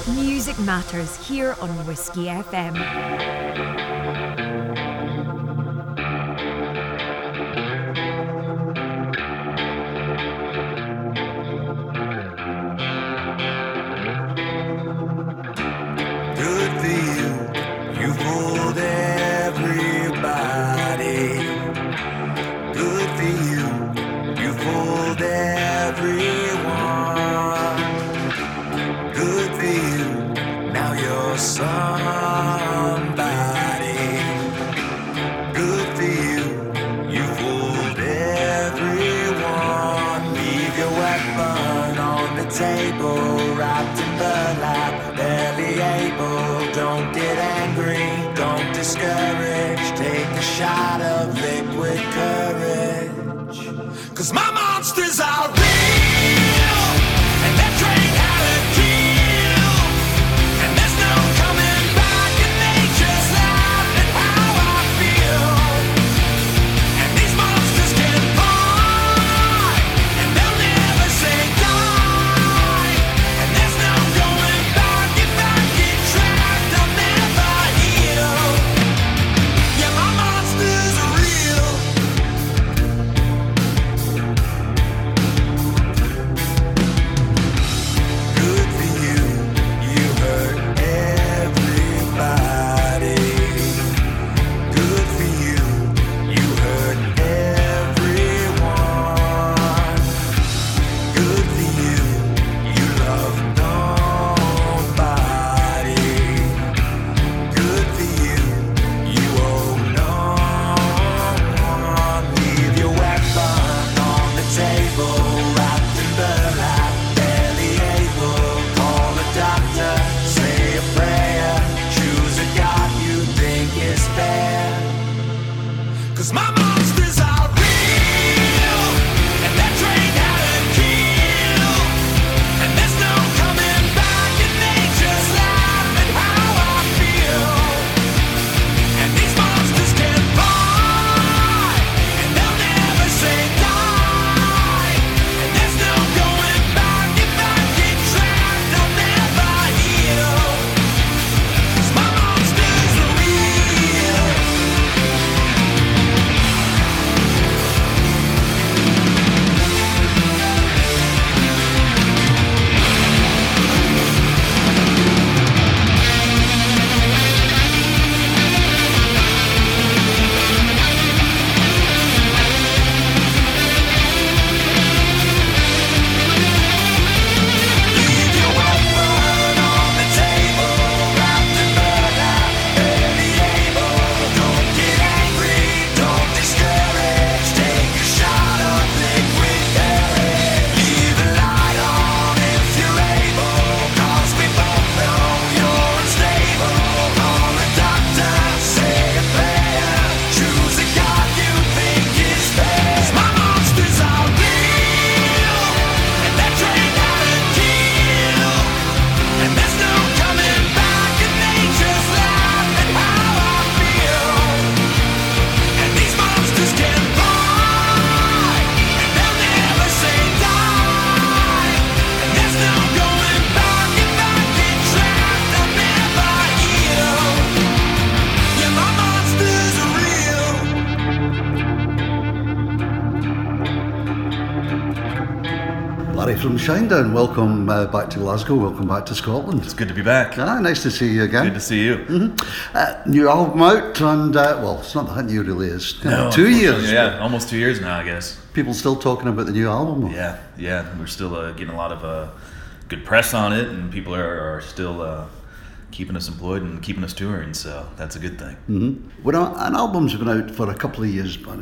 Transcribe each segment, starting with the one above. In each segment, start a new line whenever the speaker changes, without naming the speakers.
Music matters here on Whiskey FM.
From Shinedown, welcome back to Glasgow, welcome back to Scotland.
It's good to be back.
Nice to see you again.
Good to see you.
Mm-hmm. New album out, and well, it's not that new really, it's
no,
2 years.
Yeah, almost 2 years now, I guess.
People still talking about the new album?
Yeah, we're still getting a lot of good press on it, and people are still keeping us employed and keeping us touring, so that's a good thing.
Mm-hmm. Well, an album's been out for a couple of years, but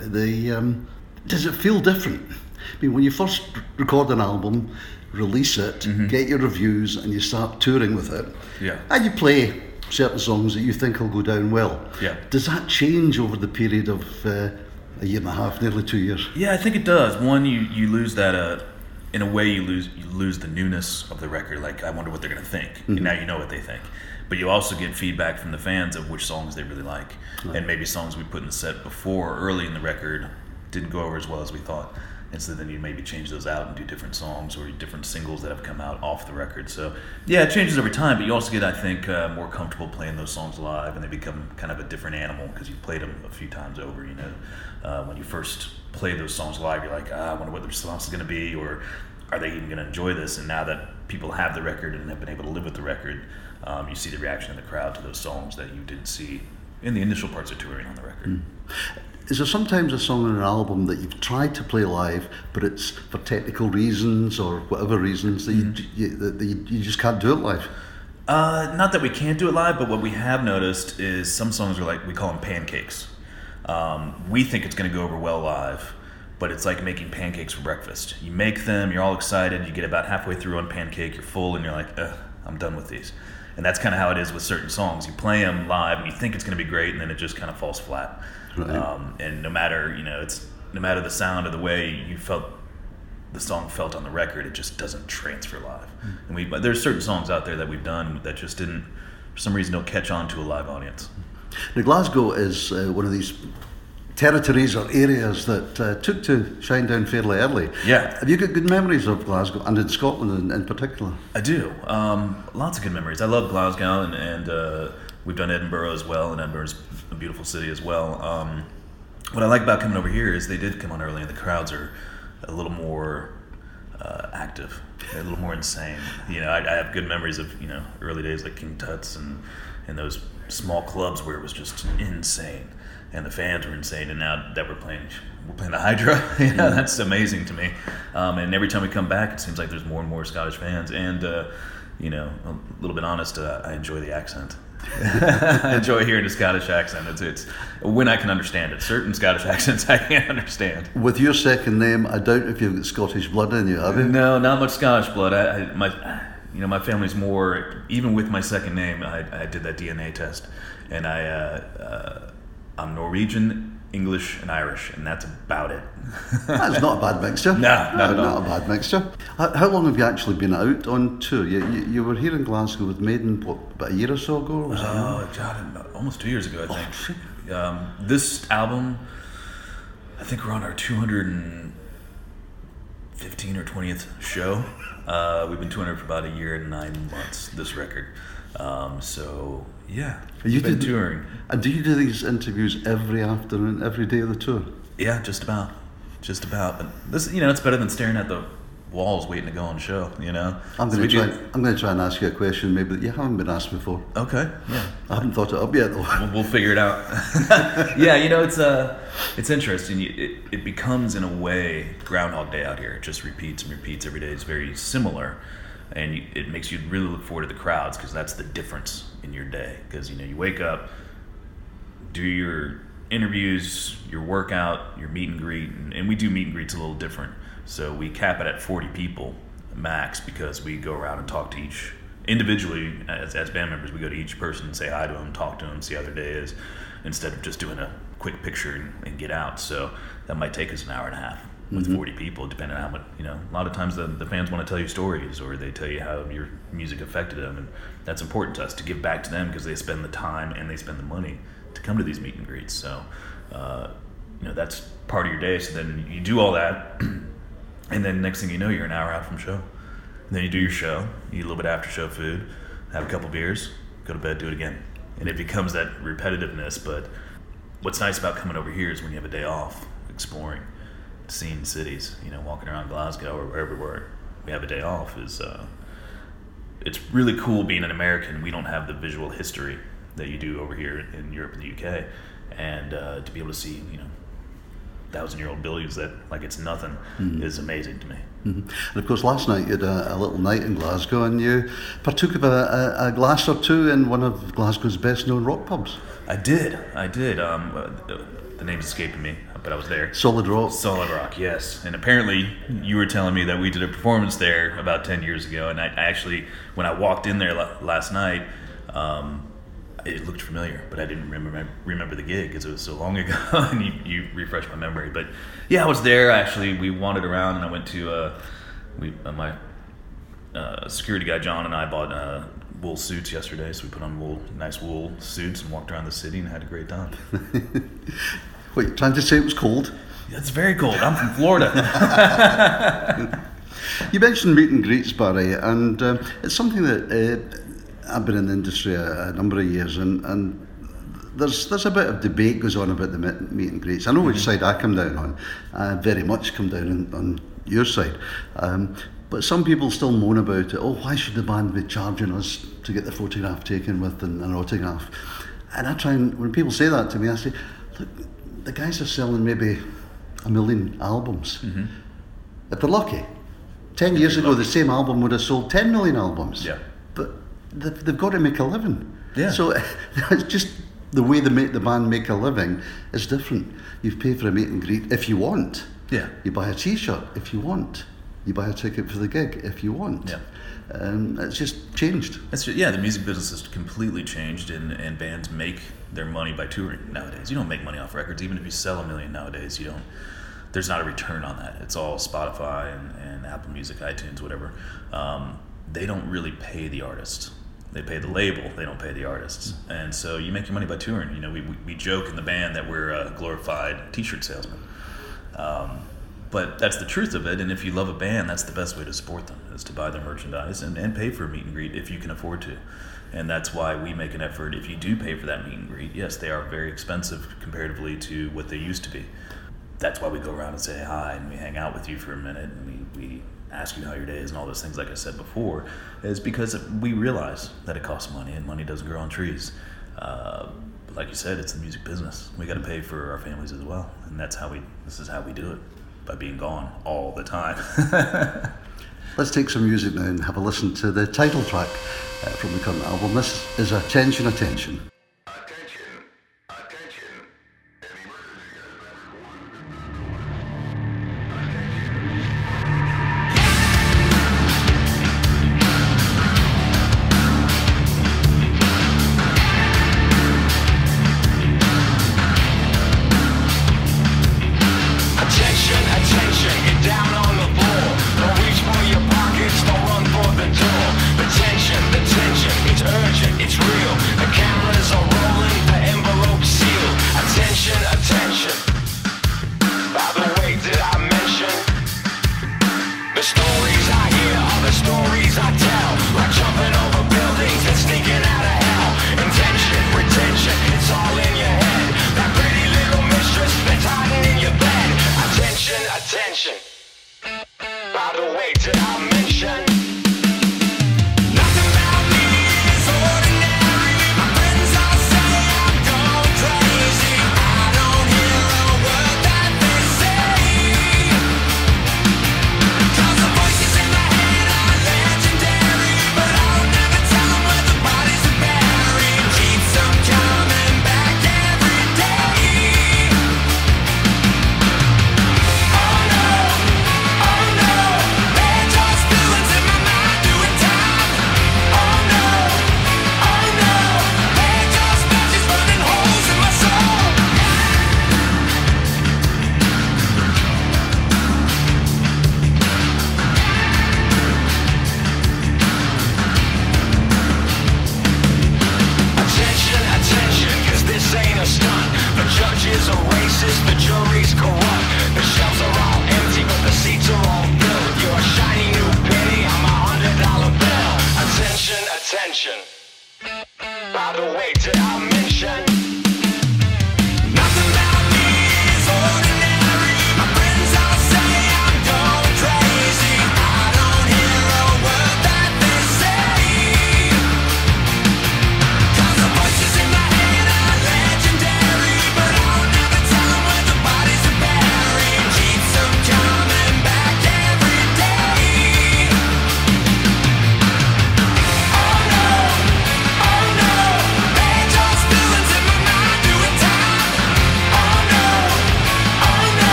does it feel different? I mean, when you first record an album, release it, get your reviews, and you start touring with it, and you play certain songs that you think will go down well.
Yeah.
Does that change over the period of a year and a half, nearly 2 years?
Yeah, I think it does. One, you lose that. In a way, you lose the newness of the record. Like, I wonder what they're going to think. And now you know what they think. But you also get feedback from the fans of which songs they really like, and maybe songs we put in the set before, early in the record, didn't go over as well as we thought. And so then you maybe change those out and do different songs or different singles that have come out off the record. So yeah, it changes over time, but you also get, I think, more comfortable playing those songs live, and they become kind of a different animal because you've played them a few times over. When you first play those songs live, you're like, I wonder what the response is going to be, or are they even going to enjoy this? And now that people have the record and have been able to live with the record, you see the reaction in the crowd to those songs that you didn't see in the initial parts of touring on the record.
Is there sometimes a song on an album that you've tried to play live, but it's for technical reasons or whatever reasons that you just can't do it live?
Not that we can't do it live, but what we have noticed is some songs are like, we call them pancakes. We think it's going to go over well live, but it's like making pancakes for breakfast. You make them, you're all excited, you get about halfway through one pancake, you're full, and you're like, I'm done with these. And that's kind of how it is with certain songs. You play them live, and you think it's going to be great, and then it just kind of falls flat. Right. And no matter the sound or the way you felt the song felt on the record, it just doesn't transfer live. And there's certain songs out there that we've done that just didn't, for some reason, don't catch on to a live audience.
Now, Glasgow is one of these territories or areas that took to Shinedown fairly early.
Yeah.
Have you got good memories of Glasgow and in Scotland in particular?
I do. Lots of good memories. I love Glasgow, and we've done Edinburgh as well, and Edinburgh's a beautiful city as well. What I like about coming over here is they did come on early, and the crowds are a little more active. They're a little more insane. I have good memories of early days like King Tut's and those small clubs where it was just insane. And the fans were insane, and now that we're playing the Hydra, that's amazing to me. And every time we come back, it seems like there's more and more Scottish fans. And a little bit honest, I enjoy the accent. I enjoy hearing the Scottish accent. It's when I can understand it. Certain Scottish accents I can't understand.
With your second name, I doubt if you've got Scottish blood in you, have you?
No, not much Scottish blood. My family's more. Even with my second name, I did that DNA test, and I'm Norwegian, English, and Irish, and that's about it.
That's not a bad mixture.
No, not at all.
Not a bad mixture. How long have you actually been out on tour? You were here in Glasgow with Maiden, about a year or so ago?
God, almost 2 years ago, I think. This album, I think we're on our 215 or 20th show. We've been touring for about a year and 9 months, this record. So, yeah, you've been touring.
And do you do these interviews every afternoon, every day of the tour?
Yeah, just about. But this, it's better than staring at the walls waiting to go on show,
I'm going to try and ask you a question maybe that you haven't been asked before.
Okay, yeah.
I haven't thought it up yet, though.
We'll figure it out. Yeah, it's interesting. It becomes, in a way, Groundhog Day out here. It just repeats and repeats every day. It's very similar. And it makes you really look forward to the crowds because that's the difference in your day. Because, you wake up, do your interviews, your workout, your meet and greet. And we do meet and greets a little different. So we cap it at 40 people max because we go around and talk to each individually. As band members, we go to each person and say hi to them, talk to them, see how their day is, instead of just doing a quick picture and get out. So that might take us an hour and a half. With 40 people, depending on how much, a lot of times the fans want to tell you stories or they tell you how your music affected them, and that's important to us to give back to them because they spend the time and they spend the money to come to these meet and greets. So, that's part of your day. So then you do all that, and then next thing you know, you're an hour out from show. And then you do your show, you eat a little bit after show food, have a couple beers, go to bed, do it again. And it becomes that repetitiveness, but what's nice about coming over here is when you have a day off, exploring, seeing cities, walking around Glasgow or wherever we have a day off is it's really cool being an American. We don't have the visual history that you do over here in Europe and the UK, and to be able to see 1,000-year-old buildings that like it's nothing is amazing to me.
And of course, last night you had a little night in Glasgow, and you partook of a glass or two in one of Glasgow's best-known rock pubs.
I did. The name's escaping me, but I was there.
Solid Rock.
Solid Rock, yes. And apparently, you were telling me that we did a performance there about 10 years ago, and I actually, when I walked in there last night, it looked familiar, but I didn't remember the gig because it was so long ago, and you refreshed my memory. But yeah, I was there. Actually, we wandered around, and I went to my security guy John and I bought wool suits yesterday, so we put on nice wool suits and walked around the city and had a great time.
Wait, trying to say it was cold?
It's very cold. I'm from Florida.
You mentioned meet and greets, Barry, and it's something that I've been in the industry a number of years, and there's a bit of debate goes on about the meet and greets. I know which side I come down on. I very much come down on your side. But some people still moan about it. Oh, why should the band be charging us to get the photograph taken with an autograph? And I try and, when people say that to me, I say, look, the guys are selling maybe 1 million albums. If they're lucky. 10 years ago, the same album would have sold 10 million albums.
Yeah.
But they've got to make a living.
Yeah.
So it's just the way the band make a living is different. You pay for a meet and greet if you want.
Yeah.
You buy a T-shirt if you want. You buy a ticket for the gig if you want.
Yeah.
It's just changed.
The music business has completely changed, and bands make their money by touring nowadays. You don't make money off records, even if you sell 1 million nowadays. You don't. There's not a return on that. It's all Spotify and Apple Music, iTunes, whatever. They don't really pay the artist. They pay the label. They don't pay the artists. And so you make your money by touring. You know, we joke in the band that we're glorified T-shirt salesmen. But that's the truth of it, and if you love a band, that's the best way to support them, is to buy their merchandise and pay for a meet and greet if you can afford to. And that's why we make an effort. If you do pay for that meet and greet, yes, they are very expensive comparatively to what they used to be. That's why we go around and say hi, and we hang out with you for a minute, and we ask you how your day is and all those things, like I said before, is because we realize that it costs money, and money doesn't grow on trees. But like you said, it's the music business. We got to pay for our families as well, and this is how we do it. By being gone all the time.
Let's take some music now and have a listen to the title track from the current album. This is Attention, Attention.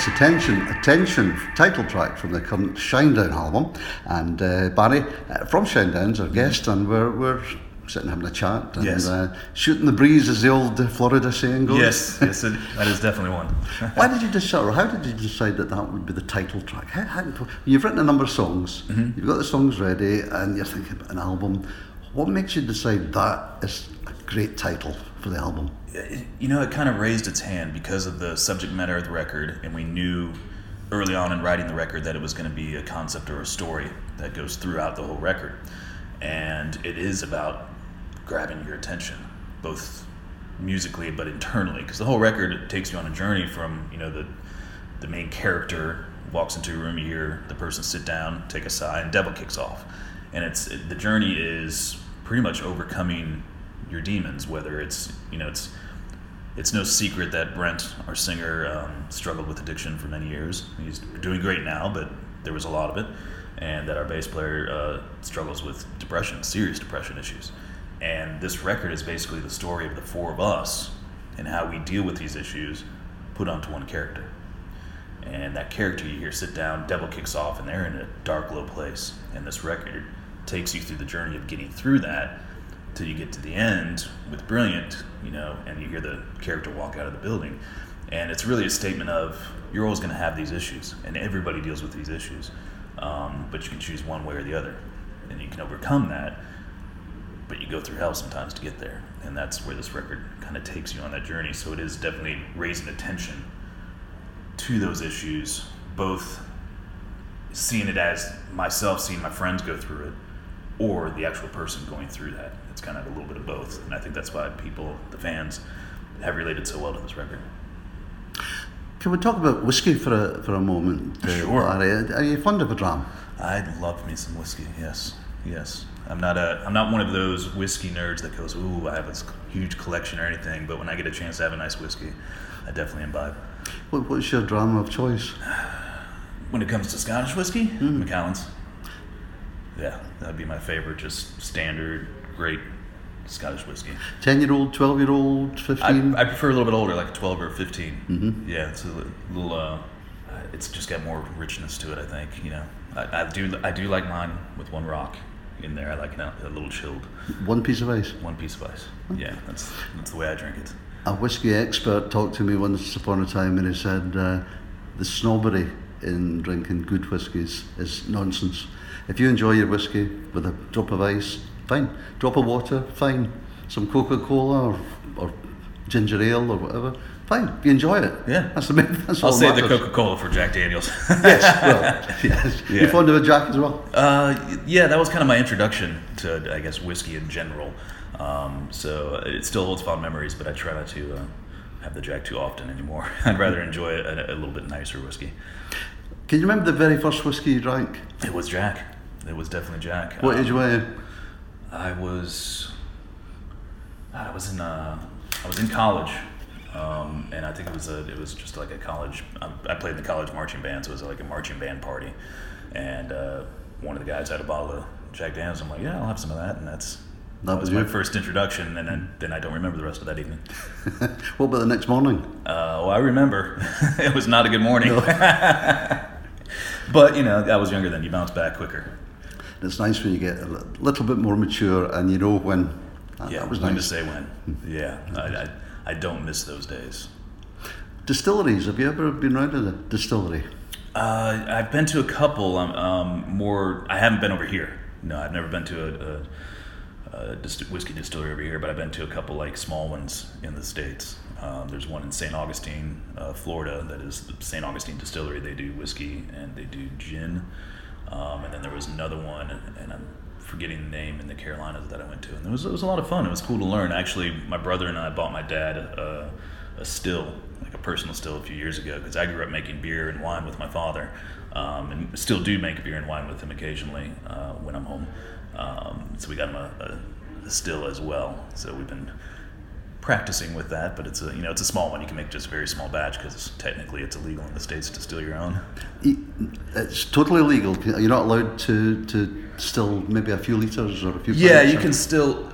It's Attention title track from the current Shinedown album. And Barry from Shinedown's our guest, and we're sitting having a chat and shooting the breeze, as the old Florida saying goes.
Yes, that is definitely one.
Why did you decide, or how did you decide that would be the title track? You've written a number of songs, you've got the songs ready, and you're thinking about an album. What makes you decide that is a great title for the album?
You know, it kind of raised its hand because of the subject matter of the record, and we knew early on in writing the record that it was going to be a concept or a story that goes throughout the whole record. And it is about grabbing your attention, both musically but internally, because the whole record takes you on a journey from, you know, the main character walks into a room, you hear the person sit down, take a sigh, and Devil kicks off. And the journey is pretty much overcoming your demons, whether it's, you know, it's no secret that Brent, our singer, struggled with addiction for many years. He's doing great now, but there was a lot of it. And that our bass player struggles with depression, serious depression issues. And this record is basically the story of the four of us and how we deal with these issues put onto one character. And that character you hear sit down, Devil kicks off, and they're in a dark, low place. And this record takes you through the journey of getting through that till you get to the end with Brilliant, you know, and you hear the character walk out of the building. And it's really a statement of, you're always going to have these issues, and everybody deals with these issues. But you can choose one way or the other, and you can overcome that, but you go through hell sometimes to get there. And that's where this record kind of takes you on that journey. So it is definitely raising attention to those issues, both seeing it as myself, seeing my friends go through it, or the actual person going through that. It's kind of a little bit of both, and I think that's why people, the fans, have related so well to this record.
Can we talk about whiskey for a moment?
Sure.
Are you fond of a dram?
I love me some whiskey. Yes. I'm not one of those whiskey nerds that goes, ooh, I have this huge collection or anything. But when I get a chance to have a nice whiskey, I definitely imbibe.
What's your dram of choice?
When it comes to Scottish whiskey, Macallan's. Yeah, that'd be my favorite. Just standard, great Scottish whiskey.
10-year-old, 12-year-old, 15?
I prefer a little bit older, like 12 or 15.
Mm-hmm.
Yeah, it's a little. It's just got more richness to it, I think. You know, I do like mine with one rock in there. I like it a little chilled.
One piece of ice?
One piece of ice. Yeah, that's the way I drink it.
A whiskey expert talked to me once upon a time, and he said the snobbery in drinking good whiskies is nonsense. If you enjoy your whiskey with a drop of ice, fine. Drop of water, fine. Some Coca-Cola or ginger ale or whatever, fine. If you enjoy it,
yeah,
that's the main. That's
I'll
all
save
matters.
the Coca-Cola for Jack Daniels.
Yes, well, yes.
Yeah.
You fond of a Jack as well?
Yeah, that was kind of my introduction to, I guess, whiskey in general. So it still holds fond memories, but I try not to have the Jack too often anymore. I'd rather enjoy a little bit nicer whiskey.
Can you remember the very first whiskey you drank?
It was Jack. It was definitely Jack.
What age were you?
I was in college, and I think it was just like a college. I played in the college marching band, so it was like a marching band party, and one of the guys had a bottle of Jack Daniels. I'm like, yeah, I'll have some of that, and that was my first introduction, and then I don't remember the rest of that evening.
What about the next morning?
Well, I remember. It was not a good morning.
No.
But, you know, I was younger then. You bounce back quicker.
It's nice when you get a little bit more mature and you know when. That was
when
nice.
to say when. Yeah, I don't miss those days.
Distilleries, have you ever been around a distillery?
I've been to a couple. I haven't been over here. No, I've never been to a whiskey distillery over here, but I've been to a couple like small ones in the States. There's one in St. Augustine, Florida, that is the St. Augustine Distillery. They do whiskey and they do gin. And then there was another one, and I'm forgetting the name, in the Carolinas that I went to. And it was a lot of fun. It was cool to learn. Actually, my brother and I bought my dad a still, like a personal still, a few years ago, because I grew up making beer and wine with my father, and still do make beer and wine with him occasionally when I'm home. So we got him a still as well. So we've been practicing with that, but it's a small one. You can make just a very small batch because technically it's illegal in the States to still your own.
It's totally illegal. You're not allowed to still maybe a few liters or a few.
Yeah, you can still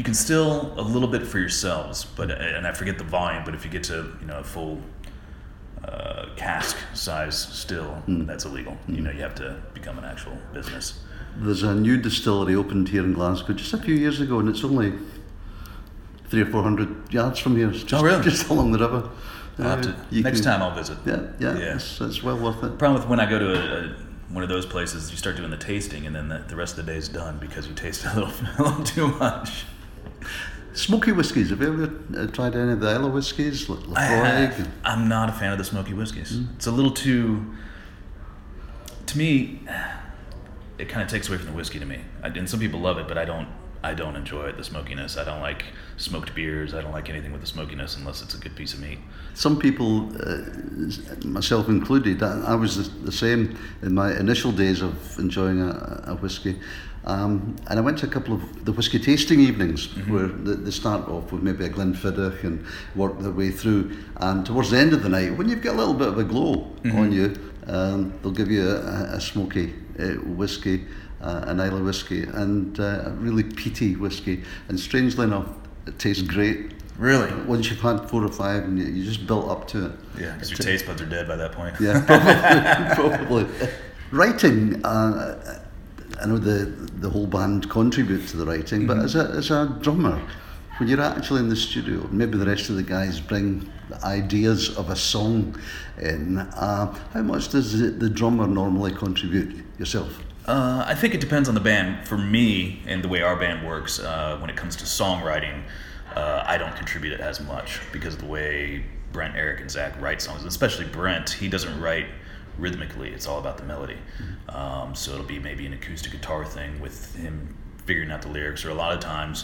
a little bit for yourselves, but and I forget the volume. But if you get to a full cask size still, that's illegal. You know, you have to become an actual business.
There's a new distillery opened here in Glasgow just a few years ago, and it's only 300 or 400 yards from here. It's just,
really?
Just along the river.
Next time I'll visit.
Yeah. It's well worth it.
The problem with when I go to one of those places, you start doing the tasting, and then the rest of the day is done because you taste a little too much.
Smoky whiskies. Have you ever tried any of the Islay whiskies?
I'm not a fan of the smoky whiskies. It's a little too. To me, it kind of takes away from the whiskey to me. And some people love it, but I don't enjoy it. The smokiness. I don't like smoked beers. I don't like anything with the smokiness unless it's a good piece of meat.
Some people, myself included, I was the same in my initial days of enjoying a whiskey. And I went to a couple of the whiskey tasting evenings where they start off with maybe a Glenfiddich and work their way through. And towards the end of the night, when you've got a little bit of a glow on you, they'll give you a smoky whiskey, an Islay whiskey, and a really peaty whiskey. And strangely enough, it tastes great.
Really?
Once you've had 4 or 5 and you just built up to it.
Yeah, because your taste buds are dead by that point.
Yeah, probably. Writing, I know the whole band contribute to the writing, but as a drummer, when you're actually in the studio, maybe the rest of the guys bring the ideas of a song in. How much does the drummer normally contribute yourself?
I think it depends on the band. For me, and the way our band works, when it comes to songwriting, I don't contribute it as much because of the way Brent, Eric, and Zach write songs. Especially Brent, he doesn't write rhythmically. It's all about the melody. So it'll be maybe an acoustic guitar thing with him figuring out the lyrics, or a lot of times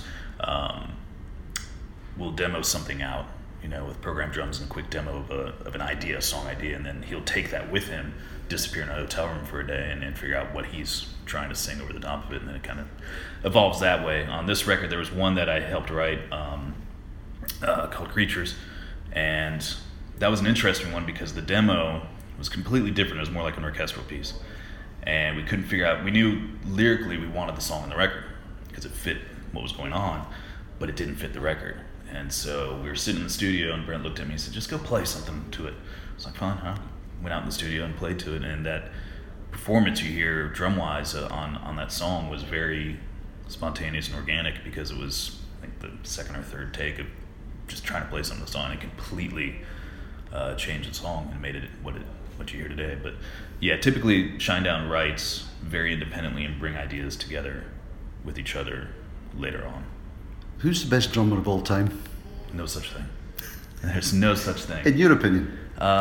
we'll demo something out, with programmed drums and a quick demo of an idea, a song idea, and then he'll take that with him, disappear in a hotel room for a day, and then figure out what he's trying to sing over the top of it, and then it kind of evolves that way. On this record, there was one that I helped write called Creatures, and that was an interesting one because the demo was completely different. It was more like an orchestral piece, and we couldn't figure out. We knew lyrically we wanted the song on the record because it fit what was going on, but it didn't fit the record. And so we were sitting in the studio, and Brent looked at me and said, "Just go play something to it." I was like, "Fine, huh?" Went out in the studio and played to it, and that performance you hear drum-wise on that song was very spontaneous and organic because it was, I think, the second or third take of just trying to play some of the song, and it completely changed the song and made it what you hear today. But yeah, typically Shinedown writes very independently and bring ideas together with each other later on.
Who's the best drummer of all time?
No such thing. There's no such thing.
In your opinion?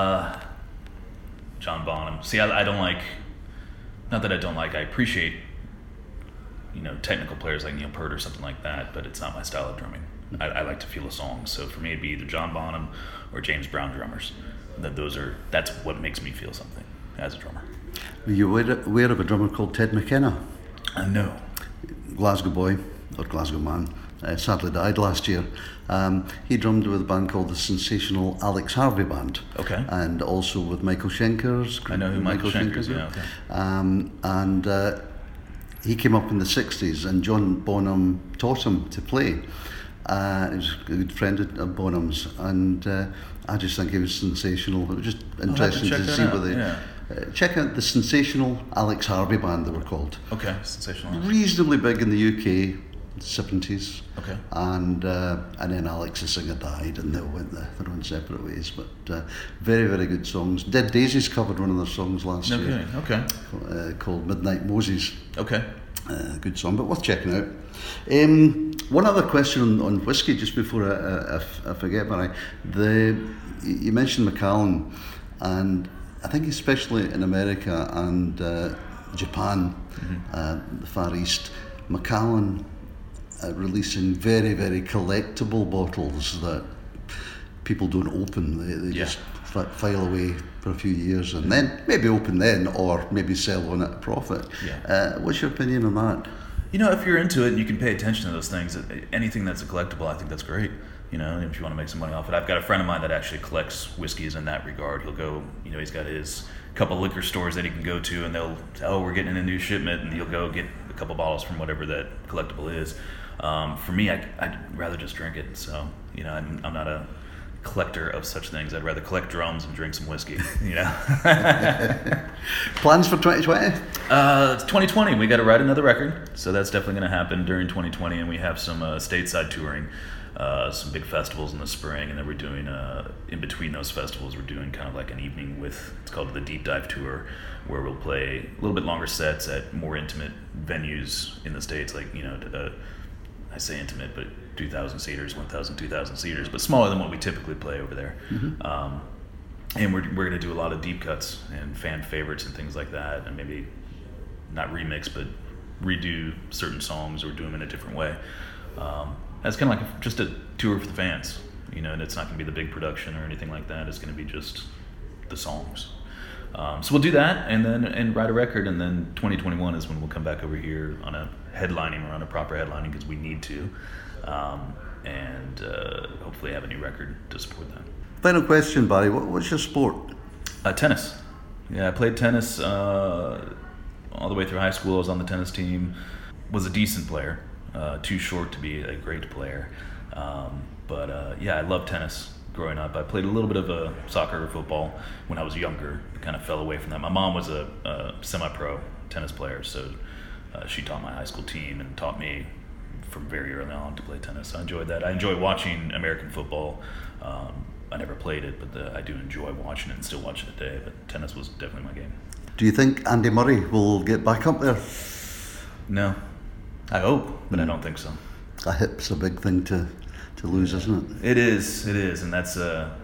John Bonham. See, I don't like, not that I don't like, I appreciate, technical players like Neil Peart or something like that, but it's not my style of drumming. I like to feel a song. So for me, it'd be either John Bonham or James Brown drummers. That's what makes me feel something as a drummer.
Were you aware of a drummer called Ted McKenna?
No.
Glasgow boy, or Glasgow man. Sadly died last year. He drummed with a band called the sensational Alex Harvey Band.
Okay.
And also with Michael Schenker's group.
I know who Michael Schenker's, yeah. Okay.
And he came up in the 60s, and John Bonham taught him to play. He was a good friend of Bonham's, and I just think he was sensational. It was just interesting to see what they... check out the Sensational Alex Harvey Band, they were called.
Okay, Sensational.
Reasonably big in the UK, 70s.
Okay.
And then Alex the singer died, and they all went their own separate ways. But very, very good songs. Dead Daisies covered one of their songs last year.
Okay.
Called Midnight Moses.
Okay.
Good song, but worth checking out. One other question on whiskey, just before I forget, Barry. You mentioned Macallan, and I think especially in America and Japan, the Far East, Macallan releasing very, very collectible bottles that people don't open. They just file away for a few years and then maybe open then, or maybe sell one at a profit. What's your opinion on that?
If you're into it and you can pay attention to those things, anything that's a collectible, I think that's great. If you want to make some money off it. I've got a friend of mine that actually collects whiskeys in that regard. He'll go, he's got his couple liquor stores that he can go to, and they'll say, "Oh, we're getting in a new shipment," and he'll go get a couple bottles from whatever that collectible is. For me, I'd rather just drink it. So, I'm not a collector of such things. I'd rather collect drums and drink some whiskey, you know.
Plans for 2020?
2020, we got to write another record, so that's definitely going to happen during 2020, and we have some stateside touring, some big festivals in the spring, and then we're doing, in between those festivals, we're doing kind of like an evening with, it's called the Deep Dive Tour, where we'll play a little bit longer sets at more intimate venues in the States, like, you know, I say intimate, but 2,000 seaters, 1,000, 2,000 seaters, but smaller than what we typically play over there. Mm-hmm. And we're going to do a lot of deep cuts and fan favorites and things like that, and maybe not remix, but redo certain songs or do them in a different way. That's kind of like just a tour for the fans, you know, and it's not going to be the big production or anything like that. It's going to be just the songs. So we'll do that and write a record, and then 2021 is when we'll come back over here on a headlining or on a proper headlining because we need to, and hopefully have a new record to support that.
Final question, Barry. What's your sport?
Tennis. Yeah, I played tennis all the way through high school. I was on the tennis team. Was a decent player. Too short to be a great player. But yeah, I love tennis. Growing up, I played a little bit of soccer or football when I was younger. Kind of fell away from that. My mom was a semi-pro tennis player, so she taught my high school team and taught me from very early on to play tennis. So I enjoyed that. I enjoy watching American football. I never played it, but I do enjoy watching it and still watch it today. But tennis was definitely my game.
Do you think Andy Murray will get back up there?
No, I hope, but I don't think so.
A hip's a big thing to lose, isn't it?
It is, and that's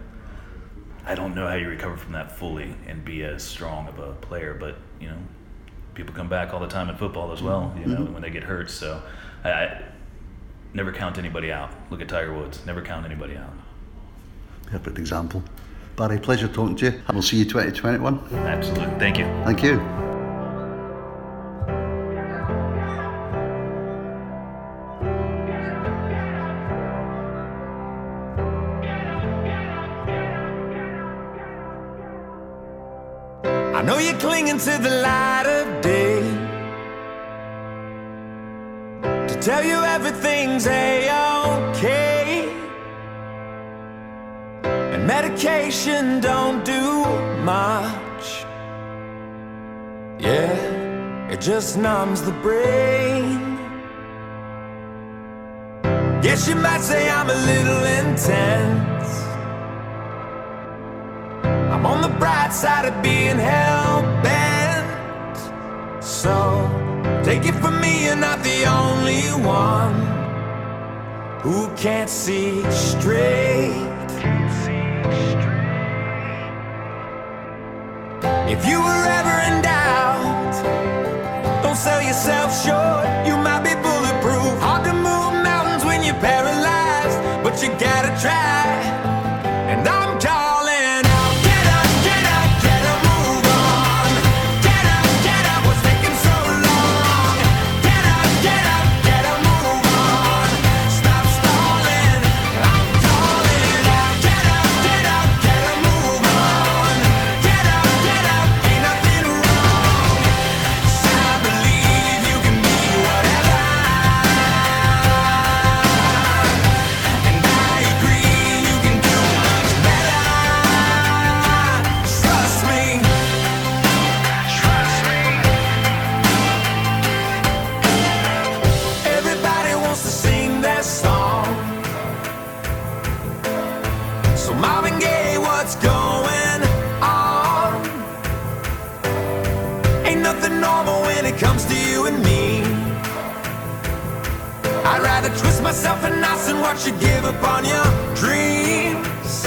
I don't know how you recover from that fully and be as strong of a player, but you know, people come back all the time in football as well, you know, when they get hurt. So I never count anybody out. Look at Tiger Woods, never count anybody out.
Perfect example. Barry, pleasure talking to you, and we'll see you 2021.
Absolutely, thank you.
Thank you.
I know you're clinging to the light of day, to tell you everything's A-okay, and medication don't do much. Yeah, it just numbs the brain. Guess you might say I'm a little intense. I'm on the bright side of being hell-bent. So, take it from me, you're not the only one who can't see straight. If you were ever in doubt, don't sell yourself short. You might be bulletproof. Hard to move mountains when you're paralyzed, but you gotta try. And I'm calling. I'd rather twist myself in knots than watch you give up on your dreams.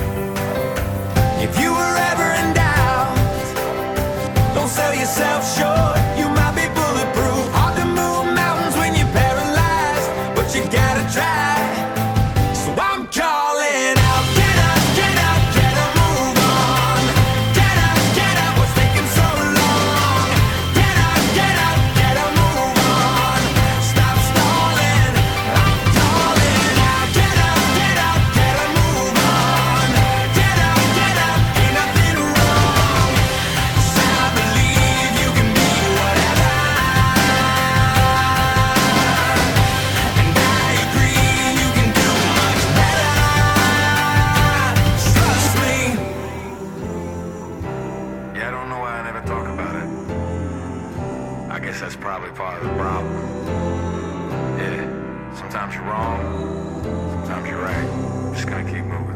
If you were ever in doubt, don't sell yourself short. You might be bulletproof. Hard to move mountains when you're paralyzed, but you gotta try. So I'm calling out, get up, get up, get a move on. Get up, what's taking so long? Get up, get a move on. Stop stalling, I'm calling out. Get up, get a move
that's probably part of the problem. Yeah, sometimes you're wrong, sometimes you're right. I'm just gonna keep moving.